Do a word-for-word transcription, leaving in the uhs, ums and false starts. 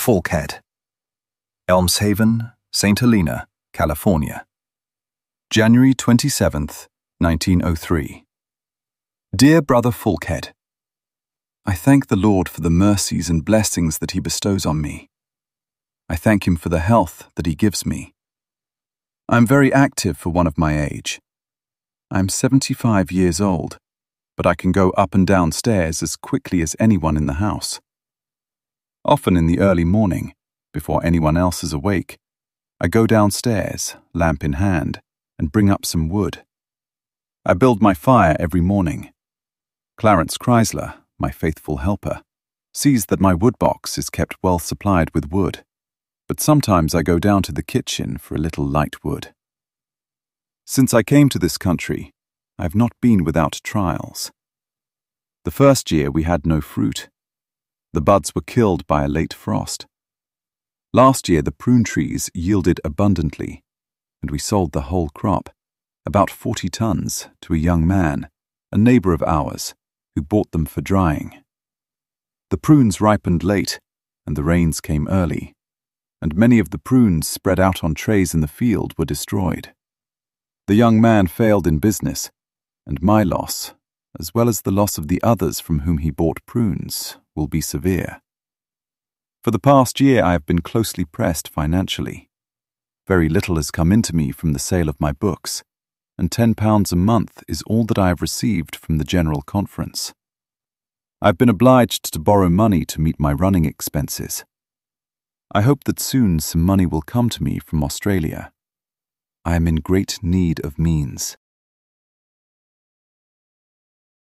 Falkhead, Elmshaven, Saint Helena, California. January twenty-seventh, nineteen oh three. Dear Brother Falkhead, I thank the Lord for the mercies and blessings that He bestows on me. I thank Him for the health that He gives me. I am very active for one of my age. I am seventy-five years old, but I can go up and down stairs as quickly as anyone in the house. Often in the early morning, before anyone else is awake, I go downstairs, lamp in hand, and bring up some wood. I build my fire every morning. Clarence Chrysler, my faithful helper, sees that my woodbox is kept well supplied with wood, but sometimes I go down to the kitchen for a little light wood. Since I came to this country, I have not been without trials. The first year we had no fruit. The buds were killed by a late frost. Last year the prune trees yielded abundantly, and we sold the whole crop, about forty tons, to a young man, a neighbor of ours, who bought them for drying. The prunes ripened late, and the rains came early, and many of the prunes spread out on trays in the field were destroyed. The young man failed in business, and my loss, as well as the loss of the others from whom he bought prunes, will be severe. For the past year I have been closely pressed financially. Very little has come into me from the sale of my books, and ten pounds a month is all that I have received from the General Conference. I have been obliged to borrow money to meet my running expenses. I hope that soon some money will come to me from Australia. I am in great need of means.